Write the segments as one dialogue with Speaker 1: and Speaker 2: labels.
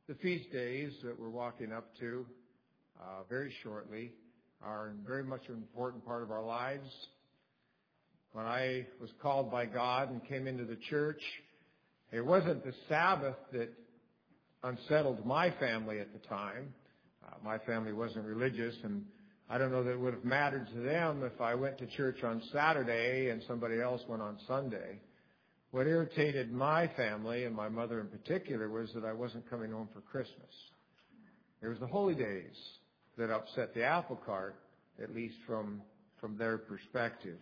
Speaker 1: The feast days that we're walking up to very shortly are very much an important part of our lives. When I was called by God and came into the church, it wasn't the Sabbath that unsettled my family at the time. My family wasn't religious, and I don't know that it would have mattered to them if I went to church on Saturday and somebody else went on Sunday. What irritated my family, and my mother in particular, was that I wasn't coming home for Christmas. It was the holy days that upset the apple cart, at least from their perspective.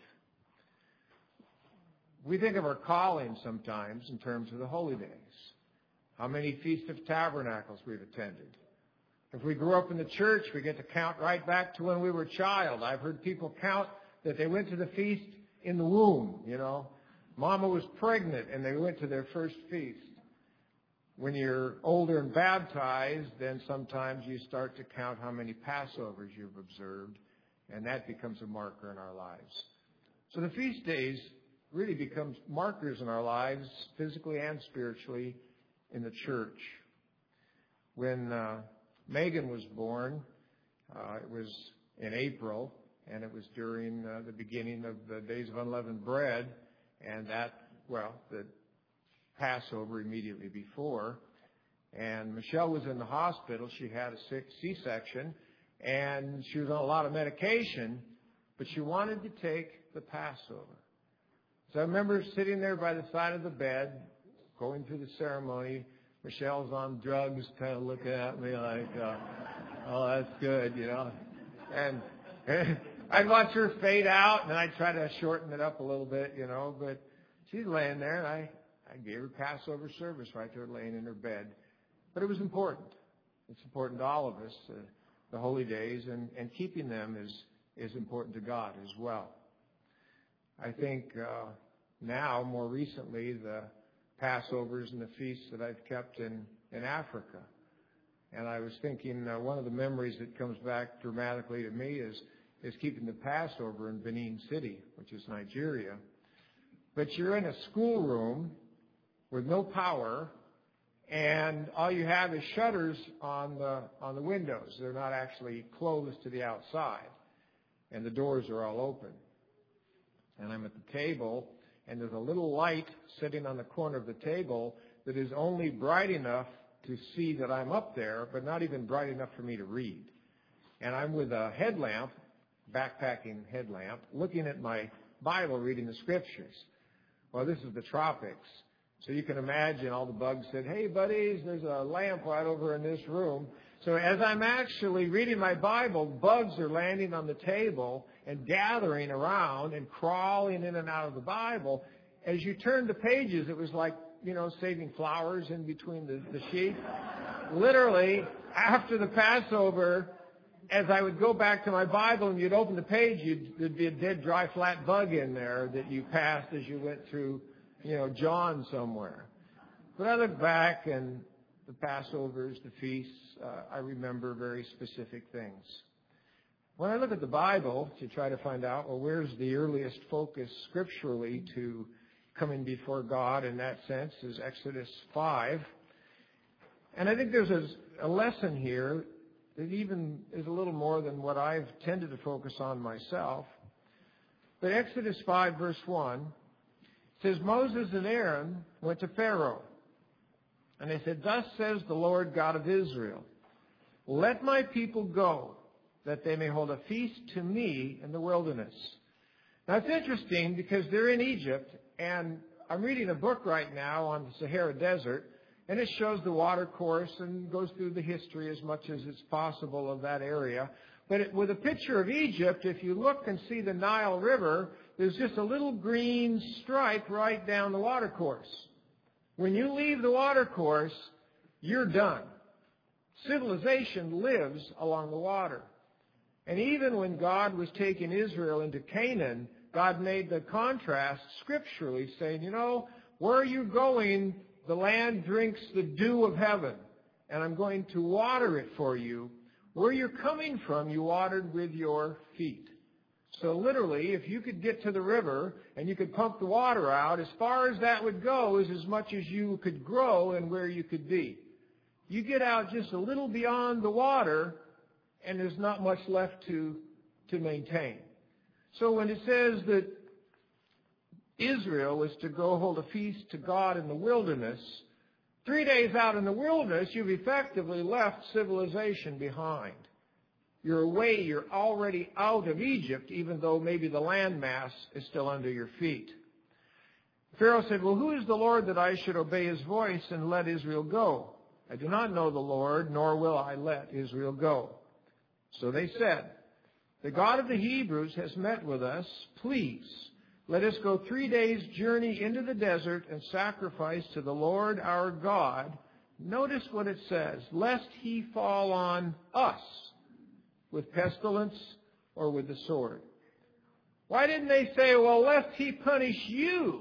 Speaker 1: We think of our calling sometimes in terms of the holy days. How many Feast of Tabernacles we've attended. If we grew up in the church, we get to count right back to when we were a child. I've heard people count that they went to the feast in the womb, Mama was pregnant and they went to their first feast. When you're older and baptized, then sometimes you start to count how many Passovers you've observed, and that becomes a marker in our lives. So the feast days really becomes markers in our lives, physically and spiritually, in the church. When Megan was born, it was in April, and it was during the beginning of the Days of Unleavened Bread, and the Passover immediately before. And Michelle was in the hospital. She had a C-section, and she was on a lot of medication, but she wanted to take the Passover. So I remember sitting there by the side of the bed, going through the ceremony. Michelle's on drugs, kind of looking at me like, oh, that's good, And I'd watch her fade out, and I'd try to shorten it up a little bit, But she's laying there, and I gave her Passover service right there laying in her bed. But it was important. It's important to all of us, the holy days, and keeping them is important to God as well. I think now, more recently, the Passovers and the feasts that I've kept in Africa. And I was thinking one of the memories that comes back dramatically to me is keeping the Passover in Benin City, which is Nigeria. But you're in a schoolroom with no power, and all you have is shutters on the windows. They're not actually closed to the outside, and the doors are all open. And I'm at the table, and there's a little light sitting on the corner of the table that is only bright enough to see that I'm up there, but not even bright enough for me to read. And I'm with a headlamp, backpacking headlamp, looking at my Bible, reading the Scriptures. Well, this is the tropics. So you can imagine all the bugs said, hey, buddies, there's a lamp right over in this room. So as I'm actually reading my Bible, bugs are landing on the table and gathering around and crawling in and out of the Bible. As you turn the pages, it was like, saving flowers in between the sheets. Literally, after the Passover, as I would go back to my Bible and you'd open the page, there'd be a dead, dry, flat bug in there that you passed as you went through, John somewhere. But I look back, and the Passovers, the feasts, I remember very specific things. When I look at the Bible to try to find out, where's the earliest focus scripturally to coming before God in that sense is Exodus 5. And I think there's a lesson here that even is a little more than what I've tended to focus on myself. But Exodus 5, verse 1, says, Moses and Aaron went to Pharaoh, and they said, Thus says the Lord God of Israel, Let my people go, that they may hold a feast to me in the wilderness. Now, it's interesting because they're in Egypt, and I'm reading a book right now on the Sahara Desert, and it shows the water course and goes through the history as much as it's possible of that area. But with a picture of Egypt, if you look and see the Nile River, there's just a little green stripe right down the water course. When you leave the water course, you're done. Civilization lives along the water. And even when God was taking Israel into Canaan, God made the contrast scripturally, saying, where are you going? The land drinks the dew of heaven, and I'm going to water it for you. Where you're coming from, you watered with your feet. So literally, if you could get to the river and you could pump the water out, as far as that would go is as much as you could grow and where you could be. you get out just a little beyond the water, and there's not much left to maintain. So when it says that Israel was to go hold a feast to God in the wilderness, 3 days out in the wilderness, you've effectively left civilization behind. You're away, you're already out of Egypt, even though maybe the landmass is still under your feet. Pharaoh said, well, who is the Lord that I should obey his voice and let Israel go? I do not know the Lord, nor will I let Israel go. So they said, the God of the Hebrews has met with us. Please, let us go 3 days' journey into the desert and sacrifice to the Lord our God. Notice what it says, lest he fall on us with pestilence or with the sword. Why didn't they say, well, lest he punish you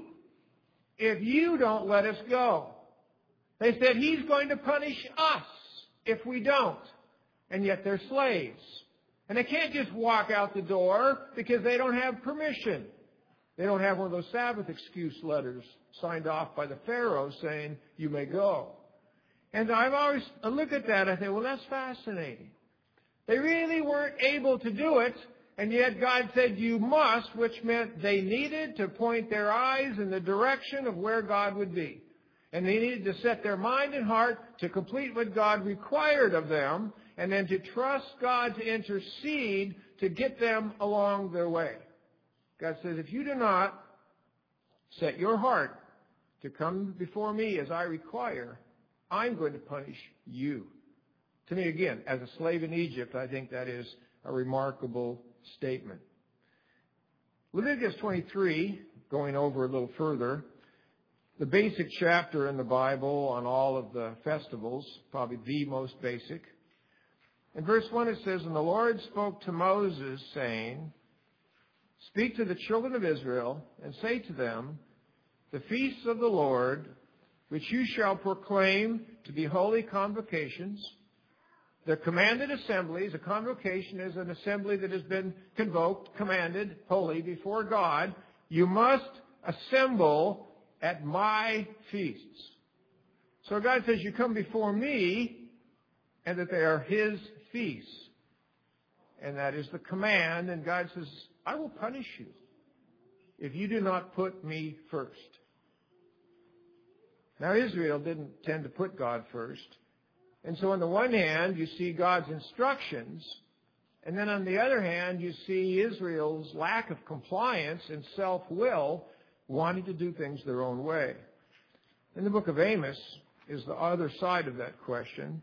Speaker 1: if you don't let us go? They said, he's going to punish us if we don't. And yet they're slaves. And they can't just walk out the door because they don't have permission. They don't have one of those Sabbath excuse letters signed off by the Pharaoh saying, you may go. And I've always looked at that and I think, well, that's fascinating. They really weren't able to do it, and yet God said, you must, which meant they needed to point their eyes in the direction of where God would be. And they needed to set their mind and heart to complete what God required of them, and then to trust God to intercede to get them along their way. God says, if you do not set your heart to come before me as I require, I'm going to punish you. To me, again, as a slave in Egypt, I think that is a remarkable statement. Leviticus 23, going over a little further, the basic chapter in the Bible on all of the festivals, probably the most basic. In verse 1 it says, and the Lord spoke to Moses, saying, speak to the children of Israel, and say to them, the feasts of the Lord, which you shall proclaim to be holy convocations, the commanded assemblies. A convocation is an assembly that has been convoked, commanded, holy before God. You must assemble at my feasts. So God says you come before me and that they are his feasts. And that is the command. And God says, I will punish you if you do not put me first. Now Israel didn't tend to put God first. And so on the one hand, you see God's instructions, and then on the other hand, you see Israel's lack of compliance and self-will, wanting to do things their own way. In the book of Amos is the other side of that question.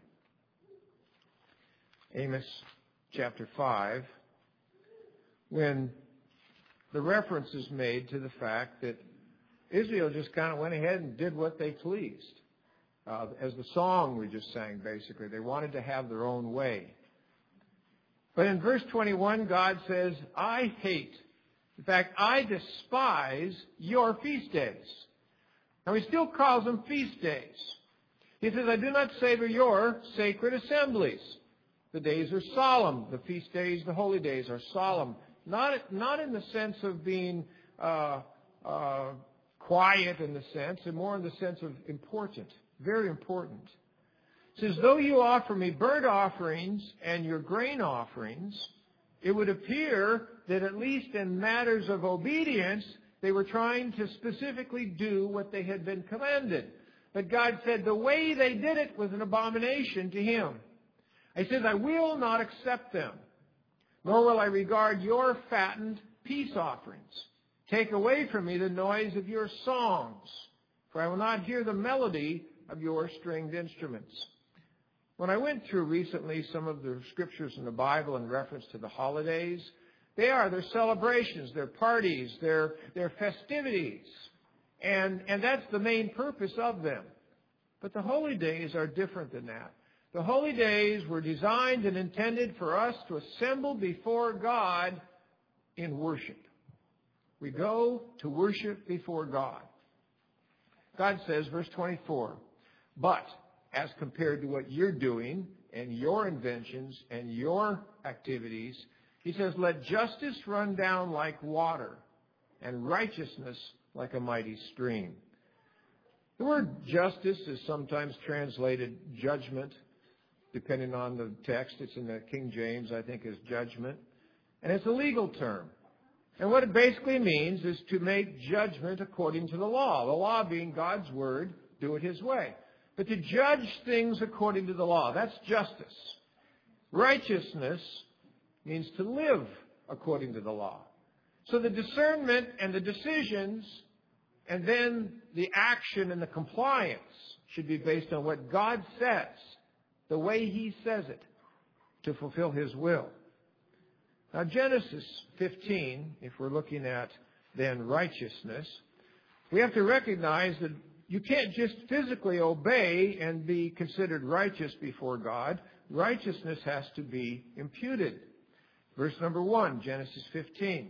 Speaker 1: Amos chapter 5, when the reference is made to the fact that Israel just kind of went ahead and did what they pleased. As the song we just sang, basically. They wanted to have their own way. But in verse 21, God says, I hate, in fact, I despise your feast days. Now, he still calls them feast days. He says, I do not savor your sacred assemblies. The days are solemn. The feast days, the holy days are solemn. Not in the sense of being quiet in the sense, and more in the sense of important. Very important. It says, though you offer me burnt offerings and your grain offerings, it would appear that at least in matters of obedience, they were trying to specifically do what they had been commanded. But God said the way they did it was an abomination to him. He says, I will not accept them, nor will I regard your fattened peace offerings. Take away from me the noise of your songs, for I will not hear the melody of your stringed instruments. When I went through recently some of the scriptures in the Bible in reference to the holidays, they're celebrations, they're parties, they're festivities. And that's the main purpose of them. But the holy days are different than that. The holy days were designed and intended for us to assemble before God in worship. We go to worship before God. God says, verse 24, but as compared to what you're doing and your inventions and your activities, he says, let justice run down like water and righteousness like a mighty stream. The word justice is sometimes translated judgment, depending on the text. It's in the King James, I think, as judgment. And it's a legal term. And what it basically means is to make judgment according to the law. The law being God's word, do it His way. But to judge things according to the law, that's justice. Righteousness means to live according to the law. So the discernment and the decisions and then the action and the compliance should be based on what God says, the way He says it, to fulfill His will. Now, Genesis 15, if we're looking at then righteousness, we have to recognize that you can't just physically obey and be considered righteous before God. Righteousness has to be imputed. Verse number 1, Genesis 15.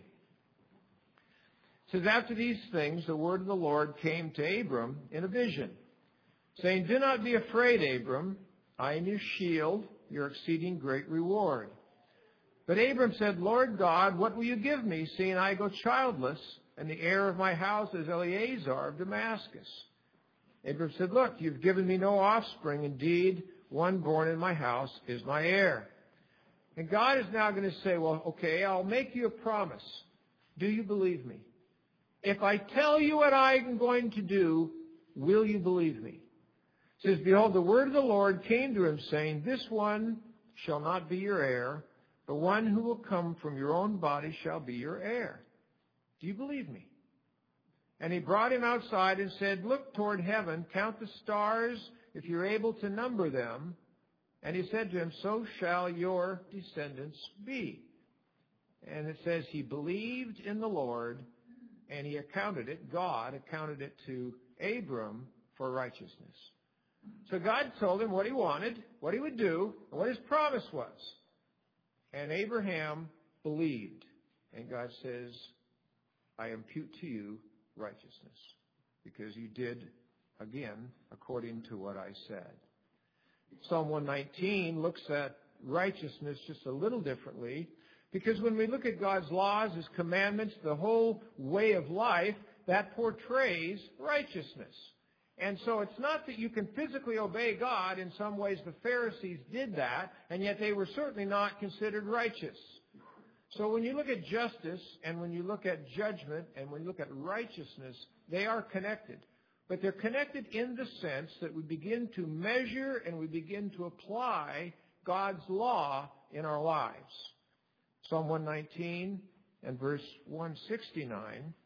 Speaker 1: It says, after these things, the word of the Lord came to Abram in a vision, saying, do not be afraid, Abram. I am your shield, your exceeding great reward. But Abram said, Lord God, what will you give me, seeing I go childless, and the heir of my house is Eleazar of Damascus? Abram said, look, you've given me no offspring. Indeed, one born in my house is my heir. And God is now going to say, well, okay, I'll make you a promise. Do you believe me? If I tell you what I'm going to do, will you believe me? It says, behold, the word of the Lord came to him, saying, this one shall not be your heir, but one who will come from your own body shall be your heir. Do you believe me? And he brought him outside and said, look toward heaven, count the stars, if you're able to number them. And he said to him, so shall your descendants be. And it says he believed in the Lord, and he accounted it, God accounted it to Abram for righteousness. So God told him what he wanted, what he would do, and what his promise was. And Abraham believed. And God says, I impute to you righteousness, because you did, again, according to what I said. Psalm 119 looks at righteousness just a little differently, because when we look at God's laws, His commandments, the whole way of life, that portrays righteousness. And so it's not that you can physically obey God. In some ways the Pharisees did that, and yet they were certainly not considered righteous. So when you look at justice, and when you look at judgment, and when you look at righteousness, they are connected. But they're connected in the sense that we begin to measure and we begin to apply God's law in our lives. Psalm 119 and verse 169.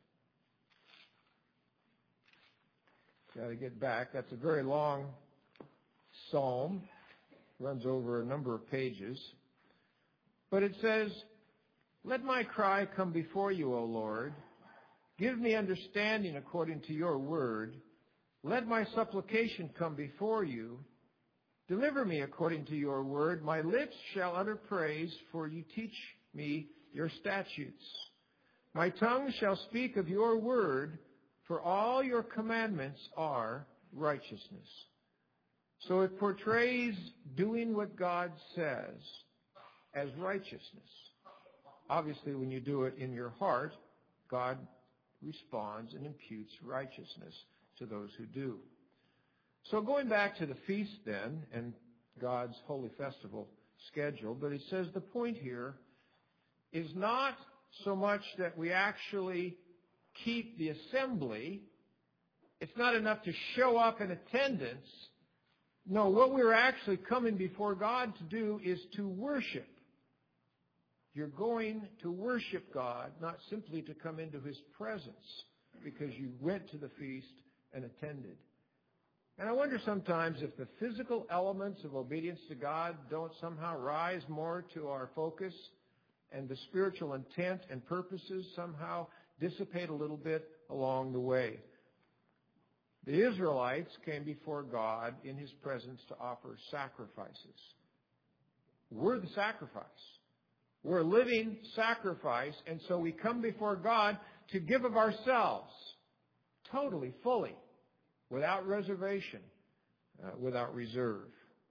Speaker 1: Got to get back. That's a very long psalm. Runs over a number of pages. But it says, let my cry come before you, O Lord. Give me understanding according to your word. Let my supplication come before you. Deliver me according to your word. My lips shall utter praise, for you teach me your statutes. My tongue shall speak of your word, for all your commandments are righteousness. So it portrays doing what God says as righteousness. Obviously, when you do it in your heart, God responds and imputes righteousness to those who do. So going back to the feast then, and God's holy festival schedule, but it says the point here is not so much that we actually keep the assembly. It's not enough to show up in attendance. No, what we're actually coming before God to do is to worship. You're going to worship God, not simply to come into His presence because you went to the feast and attended. And I wonder sometimes if the physical elements of obedience to God don't somehow rise more to our focus, and the spiritual intent and purposes somehow dissipate a little bit along the way. The Israelites came before God in His presence to offer sacrifices. We're the sacrifice. We're a living sacrifice, and so we come before God to give of ourselves, totally, fully, without reservation, without reserve.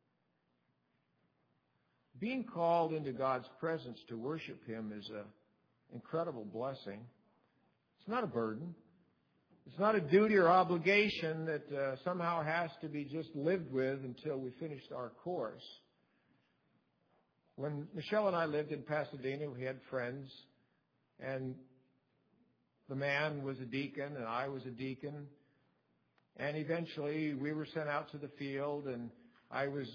Speaker 1: Being called into God's presence to worship Him is an incredible blessing. It's not a burden. It's not a duty or obligation that somehow has to be just lived with until we finished our course. When Michelle and I lived in Pasadena, we had friends, and the man was a deacon and I was a deacon. And eventually we were sent out to the field, and I was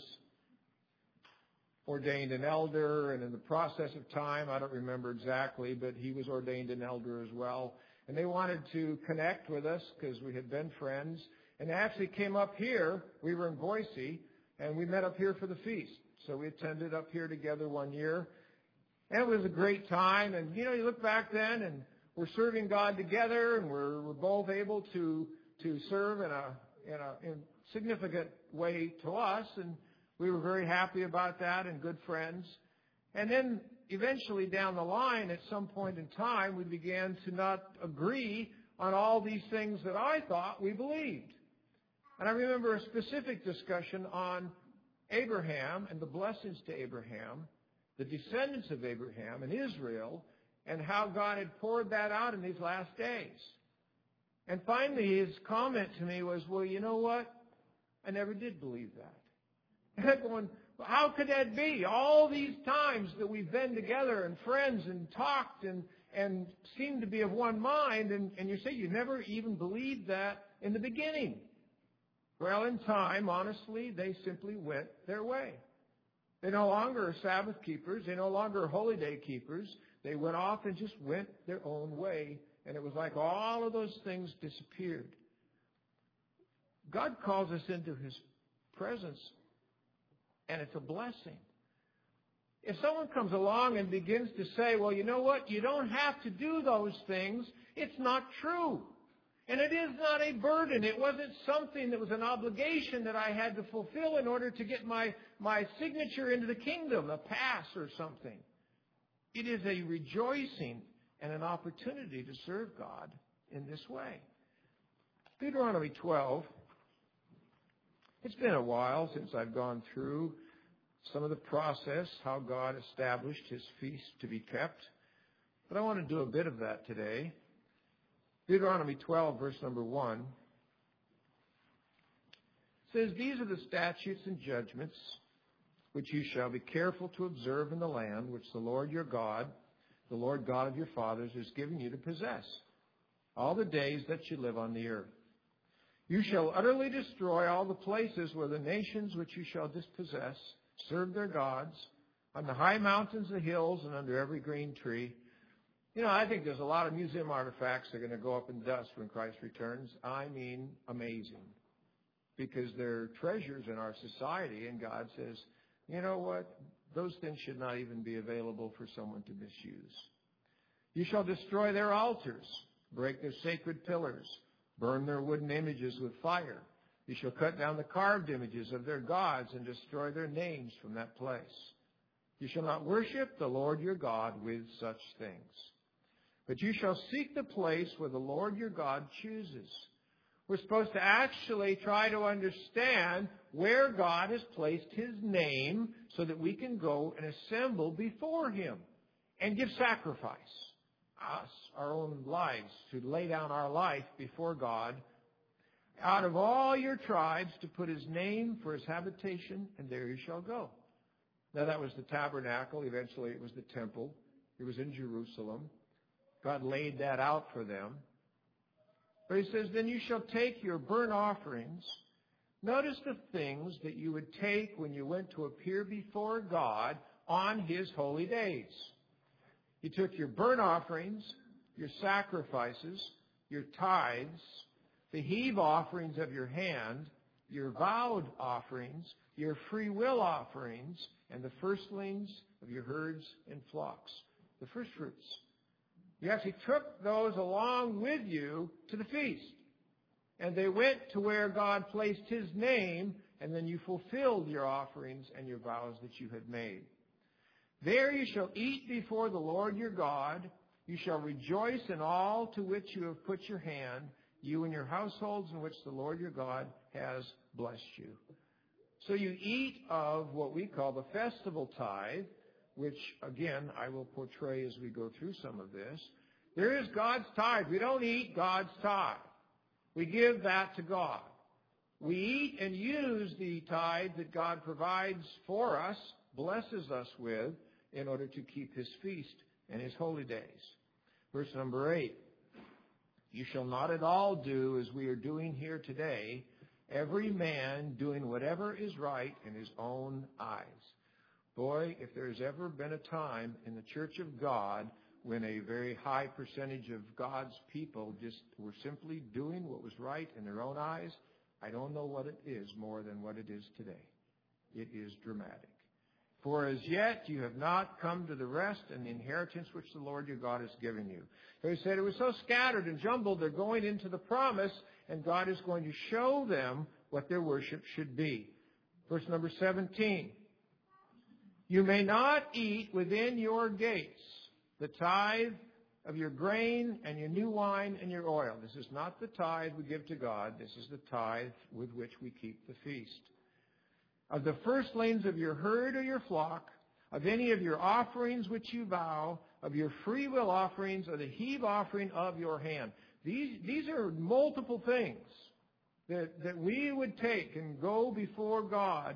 Speaker 1: ordained an elder, and in the process of time, I don't remember exactly, but he was ordained an elder as well. And they wanted to connect with us because we had been friends. And they actually came up here. We were in Boise, and we met up here for the feast. So we attended up here together one year. And it was a great time. And, you look back then, and we're serving God together, and we're both able to serve in a significant way to us. And we were very happy about that and good friends. And then eventually down the line, at some point in time, we began to not agree on all these things that I thought we believed. And I remember a specific discussion on Abraham and the blessings to Abraham, the descendants of Abraham and Israel, and how God had poured that out in these last days. And finally, his comment to me was, well, you know what? I never did believe that. And I'm going, well, how could that be? All these times that we've been together and friends and talked and seemed to be of one mind, and you say you never even believed that in the beginning. Well, in time, honestly, they simply went their way. They no longer are Sabbath keepers. They no longer are holy day keepers. They went off and just went their own way. And it was like all of those things disappeared. God calls us into His presence, and it's a blessing. If someone comes along and begins to say, well, you know what, you don't have to do those things, it's not true. And it is not a burden. It wasn't something that was an obligation that I had to fulfill in order to get my signature into the kingdom, a pass or something. It is a rejoicing and an opportunity to serve God in this way. Deuteronomy 12. It's been a while since I've gone through some of the process, how God established His feast to be kept. But I want to do a bit of that today. Deuteronomy 12, verse number 1, says, these are the statutes and judgments which you shall be careful to observe in the land which the Lord your God, the Lord God of your fathers, has given you to possess, all the days that you live on the earth. You shall utterly destroy all the places where the nations which you shall dispossess serve their gods, on the high mountains, the hills, and under every green tree. I think there's a lot of museum artifacts that are going to go up in dust when Christ returns. I mean, amazing. Because they're treasures in our society, and God says, you know what? Those things should not even be available for someone to misuse. You shall destroy their altars, break their sacred pillars, burn their wooden images with fire. You shall cut down the carved images of their gods and destroy their names from that place. You shall not worship the Lord your God with such things. But you shall seek the place where the Lord your God chooses. We're supposed to actually try to understand where God has placed His name so that we can go and assemble before Him and give sacrifice. Us, our own lives, to lay down our life before God. Out of all your tribes to put His name for His habitation, and there you shall go. Now that was the tabernacle. Eventually it was the temple. It was in Jerusalem. God laid that out for them. But He says, then you shall take your burnt offerings. Notice the things that you would take when you went to appear before God on His holy days. You took your burnt offerings, your sacrifices, your tithes, the heave offerings of your hand, your vowed offerings, your free will offerings, and the firstlings of your herds and flocks, the first fruits. You actually took those along with you to the feast. And they went to where God placed His name, and then you fulfilled your offerings and your vows that you had made. There you shall eat before the Lord your God. You shall rejoice in all to which you have put your hand, you and your households in which the Lord your God has blessed you. So you eat of what we call the festival tithe, which, again, I will portray as we go through some of this. There is God's tithe. We don't eat God's tithe. We give that to God. We eat and use the tithe that God provides for us, blesses us with, in order to keep His feast and His holy days. Verse number 8. You shall not at all do as we are doing here today, every man doing whatever is right in his own eyes. Boy, if there's ever been a time in the Church of God when a very high percentage of God's people just were simply doing what was right in their own eyes, I don't know what it is more than what it is today. It is dramatic. For as yet you have not come to the rest and the inheritance which the Lord your God has given you. So he said it was so scattered and jumbled, they're going into the promise, and God is going to show them what their worship should be. Verse number 17. You may not eat within your gates the tithe of your grain and your new wine and your oil. This is not the tithe we give to God. This is the tithe with which we keep the feast. Of the firstlings of your herd or your flock, of any of your offerings which you vow, of your freewill offerings, or the heave offering of your hand. These are multiple things that we would take and go before God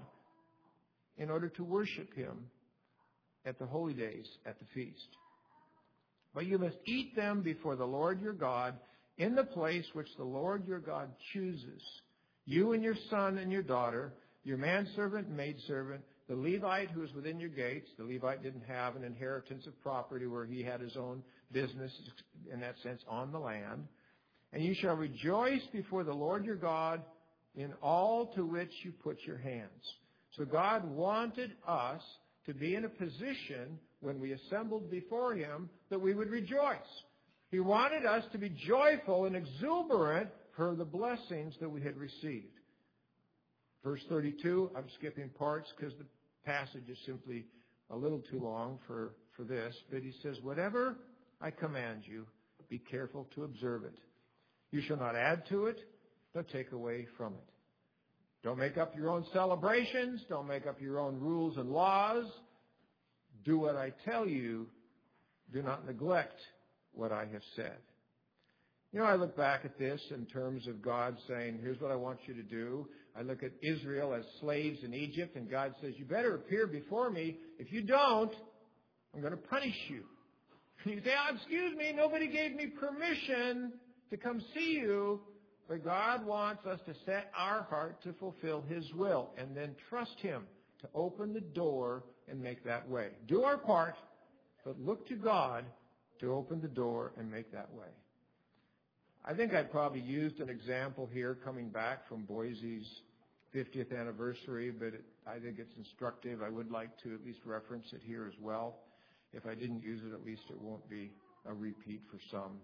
Speaker 1: in order to worship Him at the holy days, at the feast. But you must eat them before the Lord your God in the place which the Lord your God chooses. You and your son and your daughter, your manservant and maidservant, the Levite who is within your gates. The Levite didn't have an inheritance of property where he had his own business, in that sense, on the land. And you shall rejoice before the Lord your God in all to which you put your hands. So God wanted us to be in a position when we assembled before Him that we would rejoice. He wanted us to be joyful and exuberant for the blessings that we had received. Verse 32, I'm skipping parts because the passage is simply a little too long for this. But he says, whatever I command you, be careful to observe it. You shall not add to it, nor take away from it. Don't make up your own celebrations. Don't make up your own rules and laws. Do what I tell you. Do not neglect what I have said. You know, I look back at this in terms of God saying, here's what I want you to do. I look at Israel as slaves in Egypt, and God says, you better appear before me. If you don't, I'm going to punish you. And you say, excuse me, nobody gave me permission to come see you. But God wants us to set our heart to fulfill His will and then trust Him to open the door and make that way. Do our part, but look to God to open the door and make that way. I think I probably used an example here coming back from Boise's 50th anniversary, but I think it's instructive. I would like to at least reference it here as well. If I didn't use it, at least it won't be a repeat for some.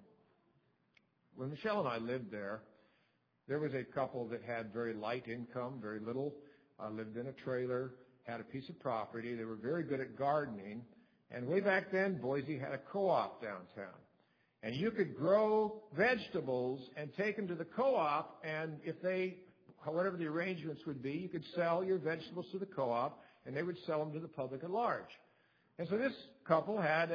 Speaker 1: When Michelle and I lived there was a couple that had very light income, very little, lived in a trailer, had a piece of property. They were very good at gardening. And way back then, Boise had a co-op downtown. And you could grow vegetables and take them to the co-op, and if whatever the arrangements would be, you could sell your vegetables to the co-op, and they would sell them to the public at large. And so this couple had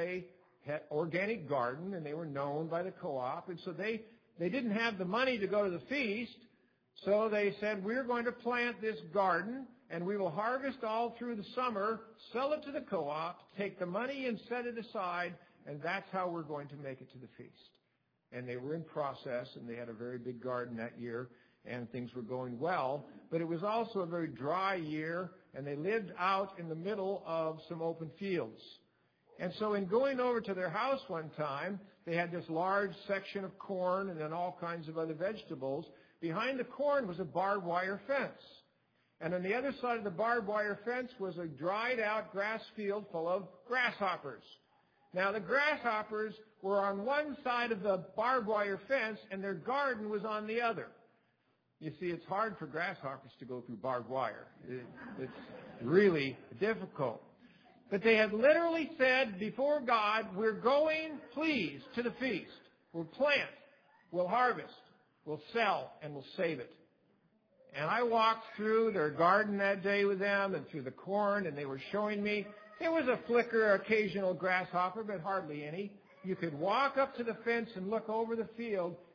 Speaker 1: organic garden, and they were known by the co-op, and so they didn't have the money to go to the feast, so they said, we're going to plant this garden, and we will harvest all through the summer, sell it to the co-op, take the money and set it aside, and that's how we're going to make it to the feast. And they were in process, and they had a very big garden that year, and things were going well. But it was also a very dry year, and they lived out in the middle of some open fields. And so in going over to their house one time, they had this large section of corn and then all kinds of other vegetables. Behind the corn was a barbed wire fence. And on the other side of the barbed wire fence was a dried out grass field full of grasshoppers. Now, the grasshoppers were on one side of the barbed wire fence, and their garden was on the other. You see, it's hard for grasshoppers to go through barbed wire. It's really difficult. But they had literally said before God, we're going, please, to the feast. We'll plant, we'll harvest, we'll sell, and we'll save it. And I walked through their garden that day with them and through the corn, and they were showing me. There was a flicker, occasional grasshopper, but hardly any. You could walk up to the fence and look over the field,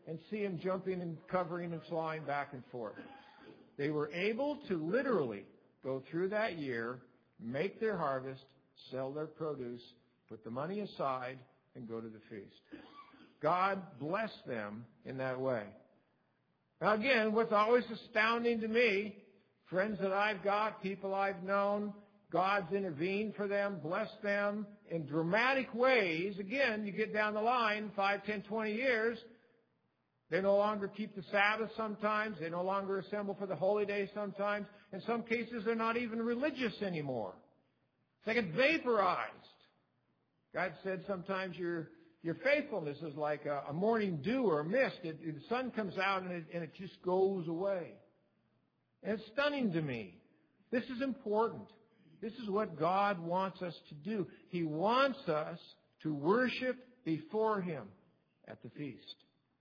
Speaker 1: and see them jumping and covering and flying back and forth. They were able to literally go through that year, make their harvest, sell their produce, put the money aside, and go to the feast. God blessed them in that way. Now again, what's always astounding to me, friends that I've got, people I've known, God's intervened for them, blessed them in dramatic ways. Again, you get down the line, 5, 10, 20 years, they no longer keep the Sabbath sometimes. They no longer assemble for the holy day sometimes. In some cases, they're not even religious anymore. It's like it's vaporized. God said sometimes your faithfulness is like a morning dew or a mist. The sun comes out and it just goes away. And it's stunning to me. This is important. This is what God wants us to do. He wants us to worship before Him at the feast.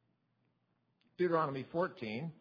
Speaker 1: Deuteronomy 14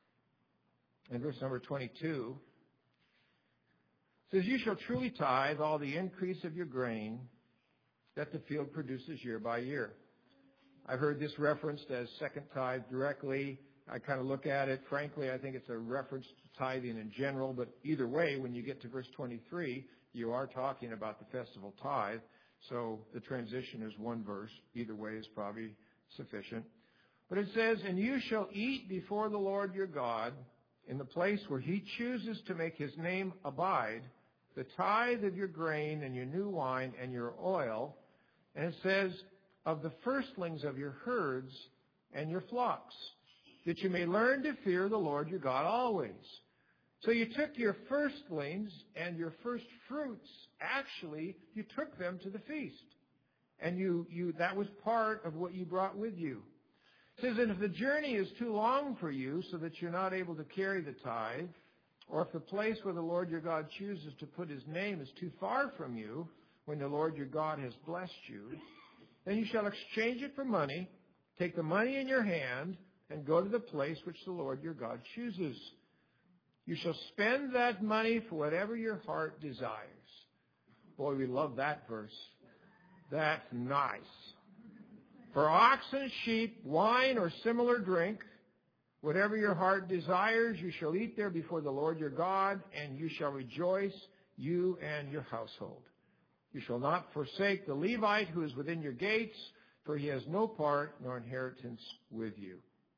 Speaker 1: and verse number 22 says, "You shall truly tithe all the increase of your grain that the field produces year by year." I've heard this referenced as second tithe directly. I kind of look at it, frankly, I think it's a reference to tithing in general, but either way, when you get to verse 23, you are talking about the festival tithe, so the transition is one verse. Either way is probably sufficient. But it says, "And you shall eat before the Lord your God in the place where He chooses to make His name abide, the tithe of your grain and your new wine and your oil." And it says, "Of the firstlings of your herds and your flocks, that you may learn to fear the Lord your God always." So you took your firstlings and your first fruits. Actually, you took them to the feast. And that was part of what you brought with you. It says, "And if the journey is too long for you so that you're not able to carry the tithe, or if the place where the Lord your God chooses to put His name is too far from you when the Lord your God has blessed you, then you shall exchange it for money, take the money in your hand, and go to the place which the Lord your God chooses. You shall spend that money for whatever your heart desires." Boy, we love that verse. That's nice. "For oxen, sheep, wine, or similar drink, whatever your heart desires, you shall eat there before the Lord your God, and you shall rejoice, you and your household. You shall not forsake the Levite who is within your gates, for he has no part nor inheritance with you."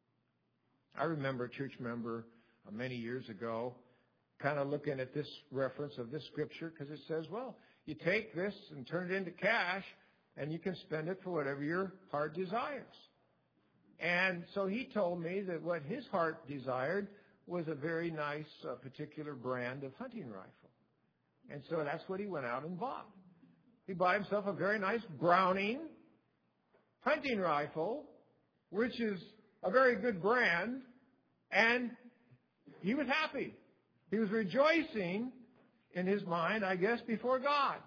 Speaker 1: I remember a church member many years ago kind of looking at this reference of this scripture, because it says, well, you take this and turn it into cash, and you can spend it for whatever your heart desires. And so he told me that what his heart desired was a very nice particular brand of hunting rifle. And so that's what he went out and bought. He bought himself a very nice Browning hunting rifle, which is a very good brand, and he was happy. He was rejoicing in his mind, I guess, before God.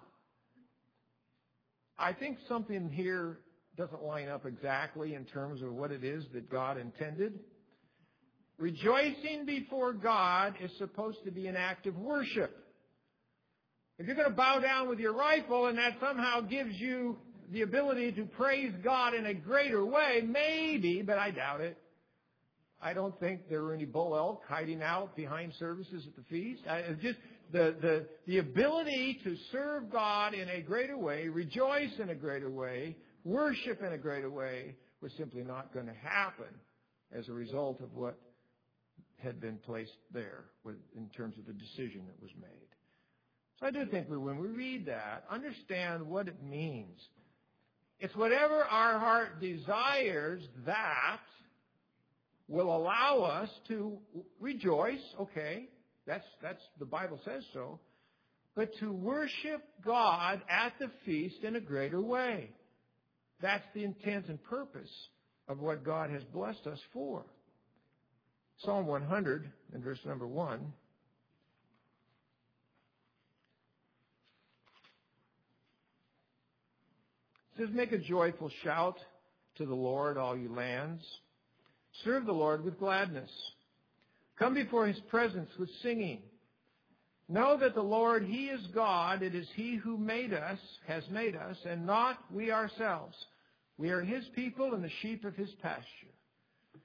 Speaker 1: I think something here doesn't line up exactly in terms of what it is that God intended. Rejoicing before God is supposed to be an act of worship. If you're going to bow down with your rifle and that somehow gives you the ability to praise God in a greater way, maybe, but I doubt it. I don't think there were any bull elk hiding out behind services at the feast. Just the ability to serve God in a greater way, rejoice in a greater way, worship in a greater way was simply not going to happen as a result of what had been placed there in terms of the decision that was made. So I do think when we read that, understand what it means. It's whatever our heart desires that will allow us to rejoice. Okay, that's the Bible says so. But to worship God at the feast in a greater way. That's the intent and purpose of what God has blessed us for. Psalm 100 and verse number 1. It says, "Make a joyful shout to the Lord, all you lands. Serve the Lord with gladness. Come before His presence with singing. Know that the Lord, He is God. It is He who has made us, and not we ourselves. We are His people and the sheep of His pasture.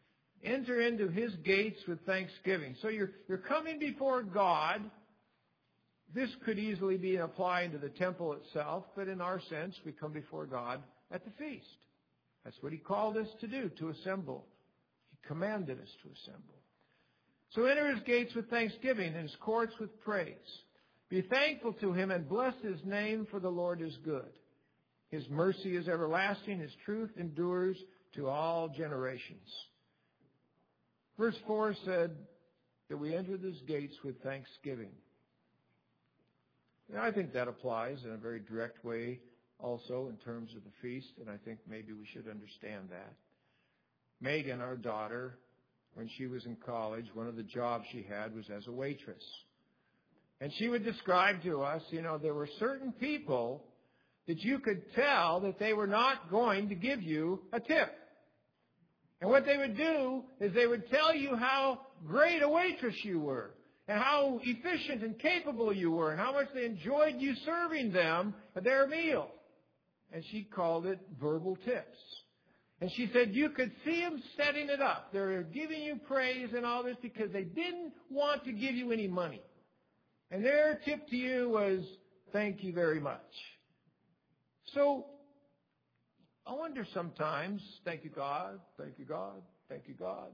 Speaker 1: Enter into His gates with thanksgiving. So you're coming before God. This could easily be applied to the temple itself, but in our sense, we come before God at the feast. That's what He called us to do, to assemble. He commanded us to assemble. So enter His gates with thanksgiving and His courts with praise. Be thankful to Him and bless His name, for the Lord is good. His mercy is everlasting. His truth endures to all generations. Verse 4 said that we enter His gates with thanksgiving. And I think that applies in a very direct way also in terms of the feast, and I think maybe we should understand that. Megan, our daughter, when she was in college, one of the jobs she had was as a waitress. And she would describe to us, there were certain people that you could tell that they were not going to give you a tip. And what they would do is they would tell you how great a waitress you were, and how efficient and capable you were, and how much they enjoyed you serving them their meal. And she called it verbal tips. And she said you could see them setting it up. They're giving you praise and all this because they didn't want to give you any money. And their tip to you was, thank you very much. So, I wonder sometimes, thank you God, thank you God, thank you God.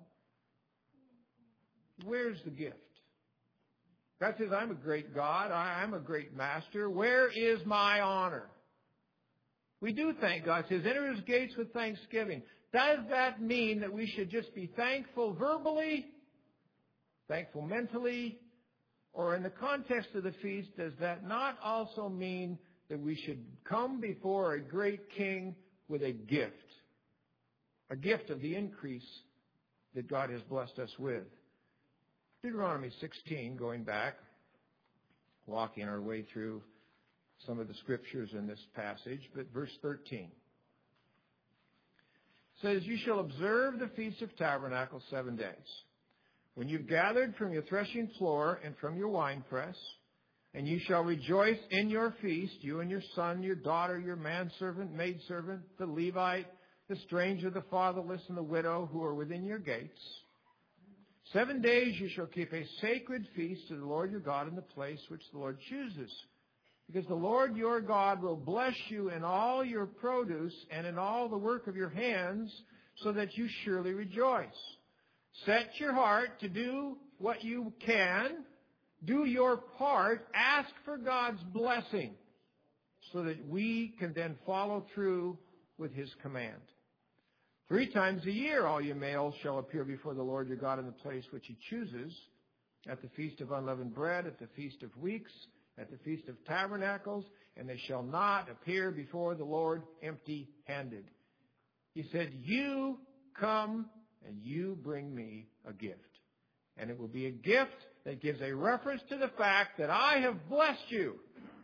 Speaker 1: Where's the gift? God says, I'm a great God, I'm a great master. Where is my honor? We do thank God. It says, enter His gates with thanksgiving. Does that mean that we should just be thankful verbally, thankful mentally, or in the context of the feast, does that not also mean that we should come before a great King with a gift of the increase that God has blessed us with? Deuteronomy 16, going back, walking our way through some of the scriptures in this passage, but verse 13 says, you shall observe the Feast of Tabernacles 7 days. When you've gathered from your threshing floor and from your winepress, and you shall rejoice in your feast, you and your son, your daughter, your manservant, maidservant, the Levite, the stranger, the fatherless, and the widow who are within your gates. 7 days you shall keep a sacred feast to the Lord your God in the place which the Lord chooses. Because the Lord your God will bless you in all your produce and in all the work of your hands, so that you surely rejoice. Set your heart to do what you can. Do your part. Ask for God's blessing, so that we can then follow through with His command. 3 times a year all you males shall appear before the Lord your God in the place which He chooses, at the Feast of Unleavened Bread, at the Feast of Weeks, at the Feast of Tabernacles, and they shall not appear before the Lord empty-handed. He said, you come and you bring me a gift. And it will be a gift that gives a reference to the fact that I have blessed you.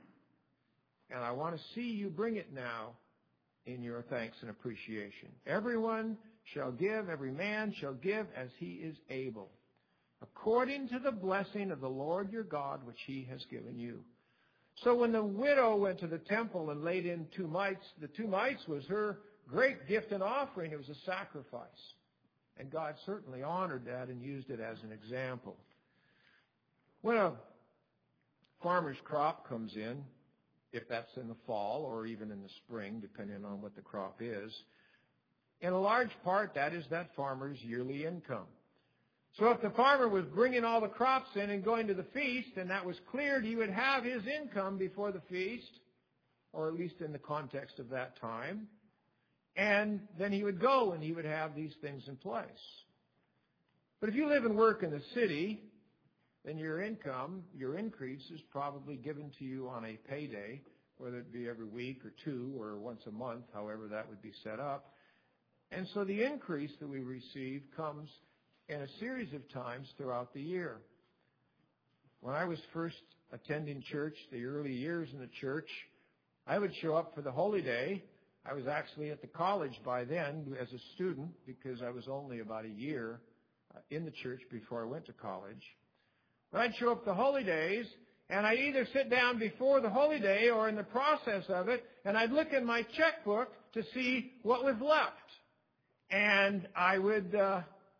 Speaker 1: And I want to see you bring it now in your thanks and appreciation. Everyone shall give, every man shall give as he is able, according to the blessing of the Lord your God, which He has given you. So when the widow went to the temple and laid in 2 mites, the 2 mites was her great gift and offering. It was a sacrifice. And God certainly honored that and used it as an example. When a farmer's crop comes in, if that's in the fall or even in the spring, depending on what the crop is, in a large part, that is that farmer's yearly income. So if the farmer was bringing all the crops in and going to the feast, and that was cleared, he would have his income before the feast, or at least in the context of that time. And then he would go and he would have these things in place. But if you live and work in the city, then your income, your increase is probably given to you on a payday, whether it be every week or 2 or once a month, however that would be set up. And so the increase that we receive comes in a series of times throughout the year. When I was first attending church, the early years in the church, I would show up for the Holy Day. I was actually at the college by then as a student, because I was only about a year in the church before I went to college. But I'd show up the Holy Days, and I'd either sit down before the Holy Day or in the process of it, and I'd look in my checkbook to see what was left. And I would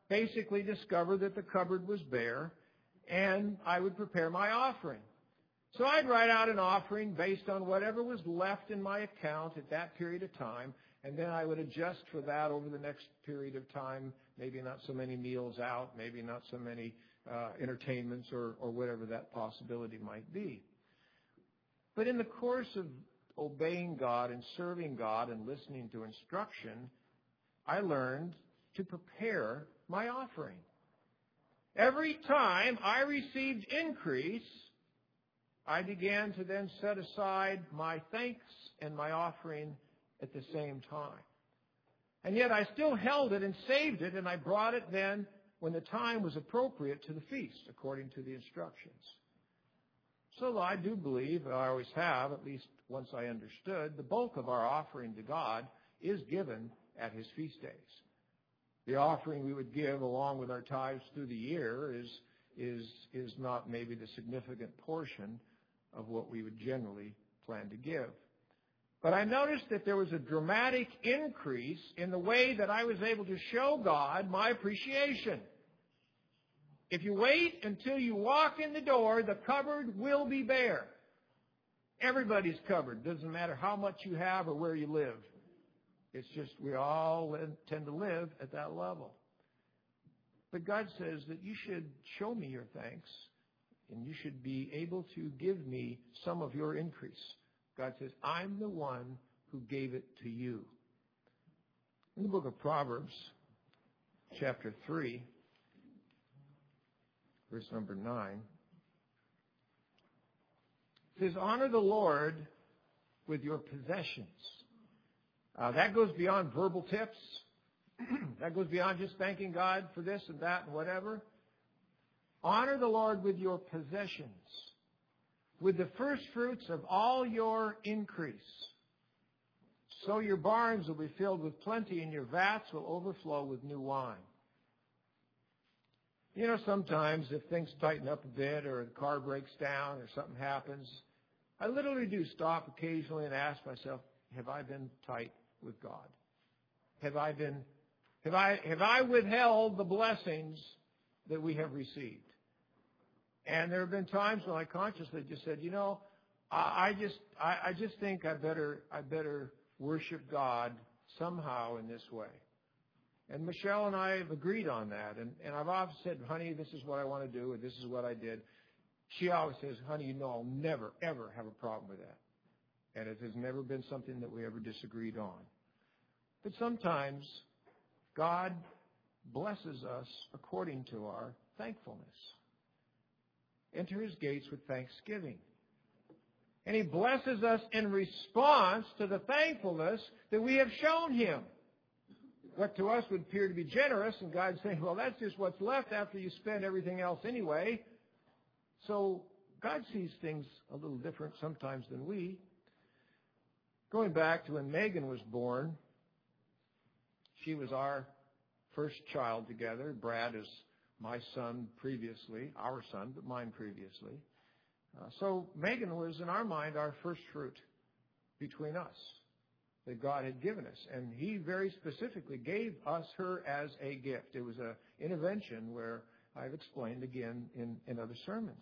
Speaker 1: basically discover that the cupboard was bare, and I would prepare my offering. So I'd write out an offering based on whatever was left in my account at that period of time, and then I would adjust for that over the next period of time, maybe not so many meals out, maybe not so many entertainments or whatever that possibility might be. But in the course of obeying God and serving God and listening to instruction, I learned to prepare my offering. Every time I received increase, I began to then set aside my thanks and my offering at the same time. And yet I still held it and saved it, and I brought it then when the time was appropriate to the feast, according to the instructions. So I do believe, I always have, at least once I understood, the bulk of our offering to God is given at His feast days. The offering we would give along with our tithes through the year is not maybe the significant portion of what we would generally plan to give. But I noticed that there was a dramatic increase in the way that I was able to show God my appreciation. If you wait until you walk in the door, the cupboard will be bare. Everybody's cupboard. Doesn't matter how much you have or where you live. It's just we all tend to live at that level. But God says that you should show me your thanks, and you should be able to give me some of your increase. God says, I'm the one who gave it to you. In the book of Proverbs, chapter 3, verse number 9, it says, honor the Lord with your possessions. That goes beyond verbal tips. That goes beyond just thanking God for this and that and whatever. Honor the Lord with your possessions, with the first fruits of all your increase. So your barns will be filled with plenty, and your vats will overflow with new wine. You know, sometimes if things tighten up a bit or the car breaks down or something happens, I literally do stop occasionally and ask myself, have I been tight with God? Have I withheld the blessings that we have received? And there have been times when I consciously just said, you know, I just think I better worship God somehow in this way. And Michelle and I have agreed on that. And I've often said, honey, this is what I want to do, or this is what I did. She always says, honey, you know I'll never, ever have a problem with that. And it has never been something that we ever disagreed on. But sometimes God blesses us according to our thankfulness. Enter His gates with thanksgiving. And He blesses us in response to the thankfulness that we have shown Him. What to us would appear to be generous, and God's saying, well, that's just what's left after you spend everything else anyway. So God sees things a little different sometimes than we. Going back to when Megan was born, she was our first child together. Brad is my son previously, our son, but mine previously. So Megan was, in our mind, our first fruit between us that God had given us. And He very specifically gave us her as a gift. It was an intervention where I've explained again in other sermons.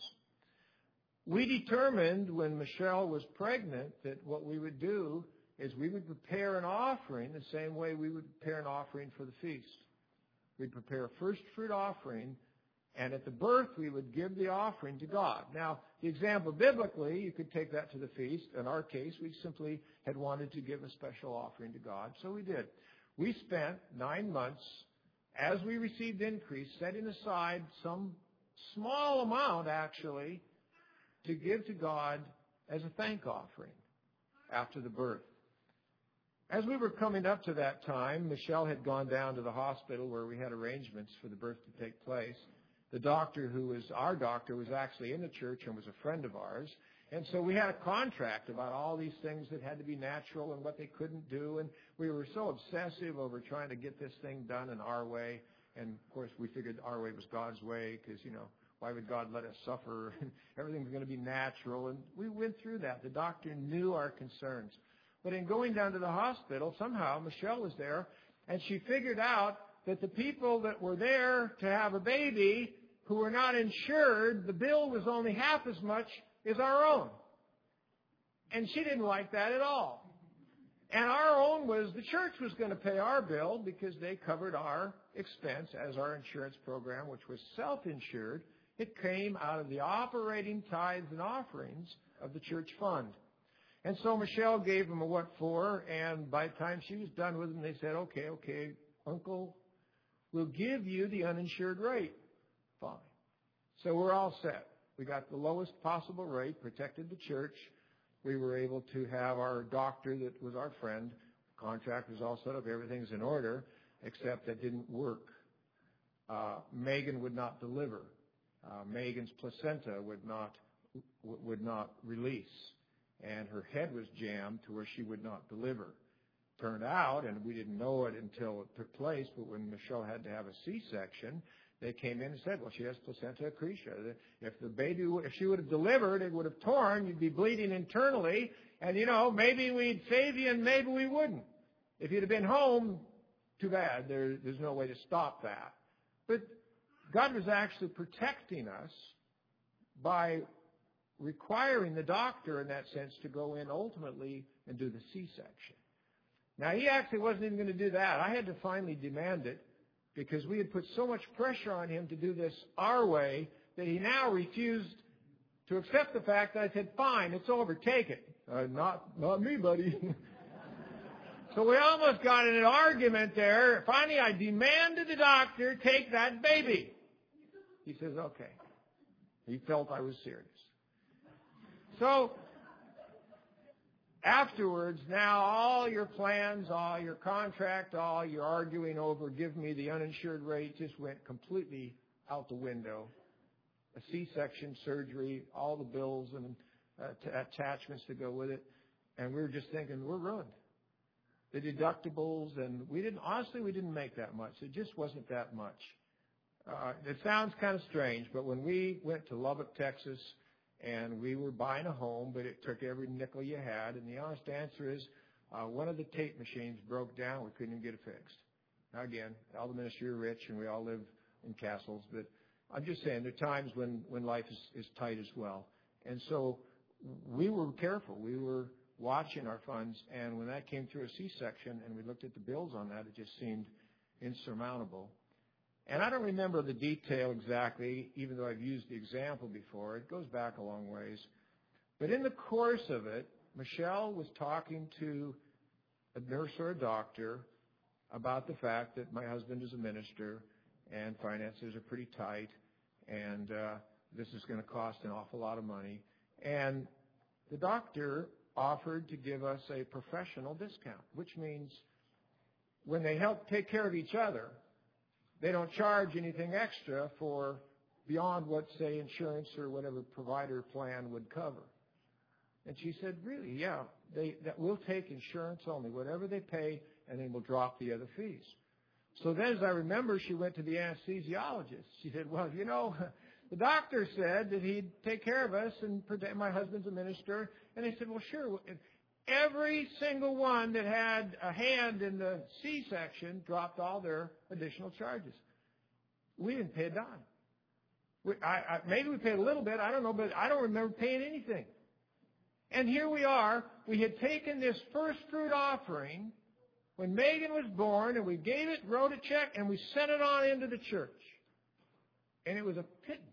Speaker 1: We determined when Michelle was pregnant that what we would do is we would prepare an offering the same way we would prepare an offering for the feast. We'd prepare a first fruit offering, and at the birth we would give the offering to God. Now, the example biblically, you could take that to the feast. In our case, we simply had wanted to give a special offering to God, so we did. We spent 9 months, as we received increase, setting aside some small amount, actually, to give to God as a thank offering after the birth. As we were coming up to that time, Michelle had gone down to the hospital where we had arrangements for the birth to take place. The doctor who was our doctor was actually in the church and was a friend of ours. And so we had a contract about all these things that had to be natural and what they couldn't do. And we were so obsessive over trying to get this thing done in our way. And, of course, we figured our way was God's way because, you know, why would God let us suffer? Everything was going to be natural. And we went through that. The doctor knew our concerns. But in going down to the hospital, somehow Michelle was there, and she figured out that the people that were there to have a baby who were not insured, the bill was only half as much as our own. And she didn't like that at all. And our own was, the church was going to pay our bill because they covered our expense as our insurance program, which was self-insured. It came out of the operating tithes and offerings of the church fund. And so Michelle gave them a what for, and by the time she was done with them, they said, okay, Uncle, we'll give you the uninsured rate. Fine. So we're all set. We got the lowest possible rate, protected the church. We were able to have our doctor that was our friend. The contract was all set up. Everything's in order, except that didn't work. Megan would not deliver. Megan's placenta would not release. And her head was jammed to where she would not deliver. Turned out, and we didn't know it until it took place, but when Michelle had to have a C-section, they came in and said, well, she has placenta accretia. If she would have delivered, it would have torn. You'd be bleeding internally. And, maybe we'd save you and maybe we wouldn't. If you'd have been home, too bad. There's no way to stop that. But God was actually protecting us by requiring the doctor, in that sense, to go in ultimately and do the C-section. Now, he actually wasn't even going to do that. I had to finally demand it because we had put so much pressure on him to do this our way that he now refused to accept the fact that I said, fine, it's over, take it. Not me, buddy. So we almost got in an argument there. Finally, I demanded the doctor take that baby. He says, okay. He felt I was serious. So afterwards, now all your plans, all your contract, all your arguing over, give me the uninsured rate, just went completely out the window. A C-section surgery, all the bills and attachments to go with it. And we were just thinking, we're ruined. The deductibles, and we didn't make that much. It just wasn't that much. It sounds kind of strange, but when we went to Lubbock, Texas, and we were buying a home, but it took every nickel you had. And the honest answer is, one of the tape machines broke down. We couldn't even get it fixed. Now, again, all the ministry are rich, and we all live in castles. But I'm just saying, there are times when life is tight as well. And so we were careful. We were watching our funds. And when that came through a C-section, and we looked at the bills on that, it just seemed insurmountable. And I don't remember the detail exactly, even though I've used the example before. It goes back a long ways. But in the course of it, Michelle was talking to a nurse or a doctor about the fact that my husband is a minister and finances are pretty tight and this is going to cost an awful lot of money. And the doctor offered to give us a professional discount, which means when they help take care of each other, they don't charge anything extra for beyond what, say, insurance or whatever provider plan would cover. And she said, really, yeah, that we'll take insurance only, whatever they pay, and then we'll drop the other fees. So then, as I remember, she went to the anesthesiologist. She said, well, the doctor said that he'd take care of us and protect. My husband's a minister. And they said, well, sure. Every single one that had a hand in the C-section dropped all their additional charges. We didn't pay a dime. Maybe we paid a little bit, I don't know, but I don't remember paying anything. And here we are. We had taken this first fruit offering when Megan was born, and we gave it, wrote a check, and we sent it on into the church. And it was a pittance.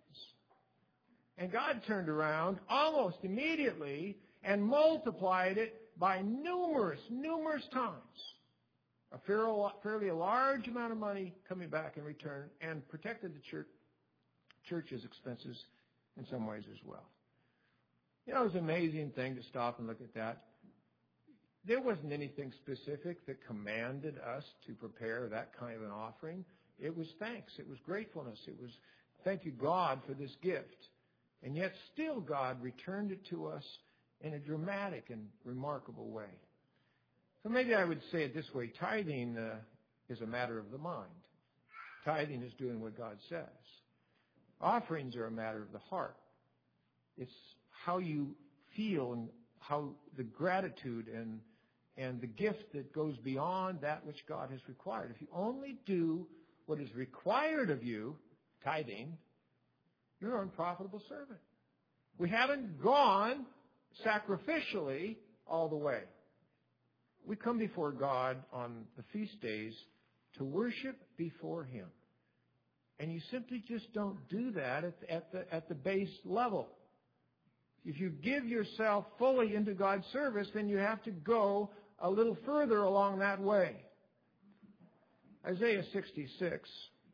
Speaker 1: And God turned around almost immediately and multiplied it by numerous times. A fairly large amount of money coming back in return, and protected the church's expenses in some ways as well. It was an amazing thing to stop and look at that. There wasn't anything specific that commanded us to prepare that kind of an offering. It was thanks. It was gratefulness. It was thank you, God, for this gift. And yet still God returned it to us in a dramatic and remarkable way. So maybe I would say it this way. Tithing is a matter of the mind. Tithing is doing what God says. Offerings are a matter of the heart. It's how you feel and how the gratitude and the gift that goes beyond that which God has required. If you only do what is required of you, tithing, you're an unprofitable servant. We haven't gone sacrificially all the way. We come before God on the feast days to worship before Him. And you simply just don't do that at the base level. If you give yourself fully into God's service, then you have to go a little further along that way. Isaiah 66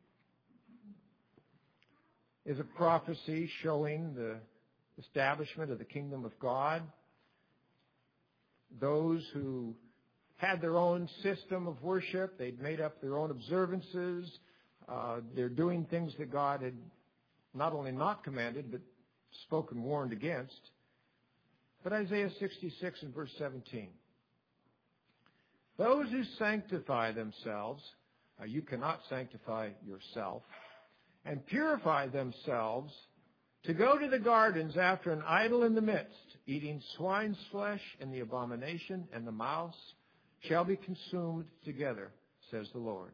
Speaker 1: is a prophecy showing the establishment of the kingdom of God. Those who had their own system of worship, they'd made up their own observances. They're doing things that God had not only not commanded, but spoken, warned against. But Isaiah 66 and verse 17. Those who sanctify themselves, you cannot sanctify yourself, and purify themselves to go to the gardens after an idol in the midst, eating swine's flesh and the abomination and the mouse shall be consumed together, says the Lord.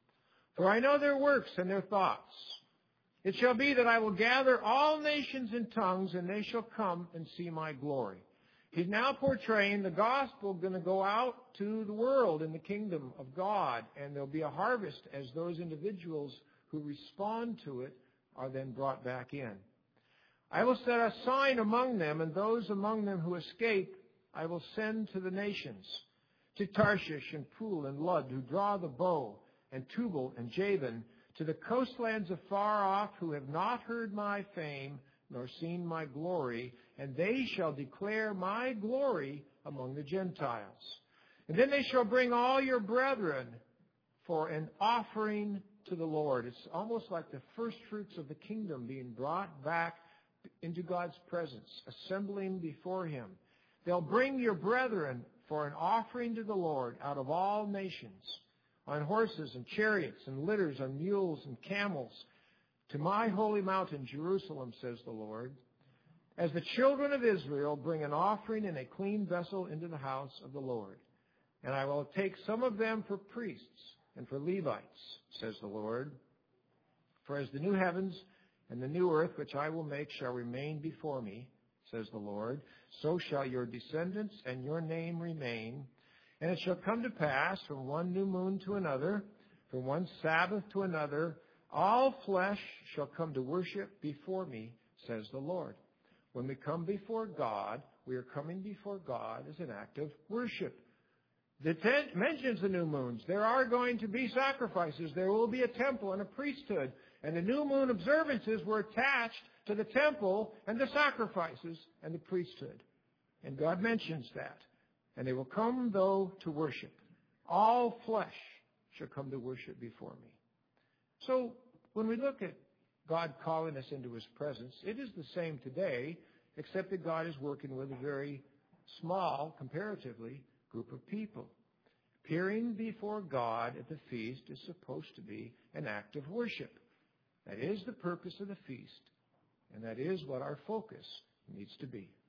Speaker 1: For I know their works and their thoughts. It shall be that I will gather all nations and tongues, and they shall come and see my glory. He's now portraying the gospel going to go out to the world in the kingdom of God, and there'll be a harvest as those individuals who respond to it are then brought back in. I will set a sign among them, and those among them who escape I will send to the nations, to Tarshish and Pul and Lud, who draw the bow, and Tubal and Javan, to the coastlands afar off, who have not heard my fame, nor seen my glory, and they shall declare my glory among the Gentiles. And then they shall bring all your brethren for an offering to the Lord. It's almost like the first fruits of the kingdom being brought back into God's presence, assembling before Him. They'll bring your brethren for an offering to the Lord out of all nations, on horses and chariots and litters, on mules and camels, to my holy mountain, Jerusalem, says the Lord, as the children of Israel bring an offering in a clean vessel into the house of the Lord. And I will take some of them for priests and for Levites, says the Lord. For as the new heavens and the new earth which I will make shall remain before me, says the Lord, so shall your descendants and your name remain. And it shall come to pass from one new moon to another, from one Sabbath to another, all flesh shall come to worship before me, says the Lord. When we come before God, we are coming before God as an act of worship. The tent mentions the new moons. There are going to be sacrifices. There will be a temple and a priesthood. And the new moon observances were attached to the temple and the sacrifices and the priesthood. And God mentions that. And they will come, though, to worship. All flesh shall come to worship before me. So when we look at God calling us into His presence, it is the same today, except that God is working with a very small, comparatively, group of people. Appearing before God at the feast is supposed to be an act of worship. That is the purpose of the feast, and that is what our focus needs to be.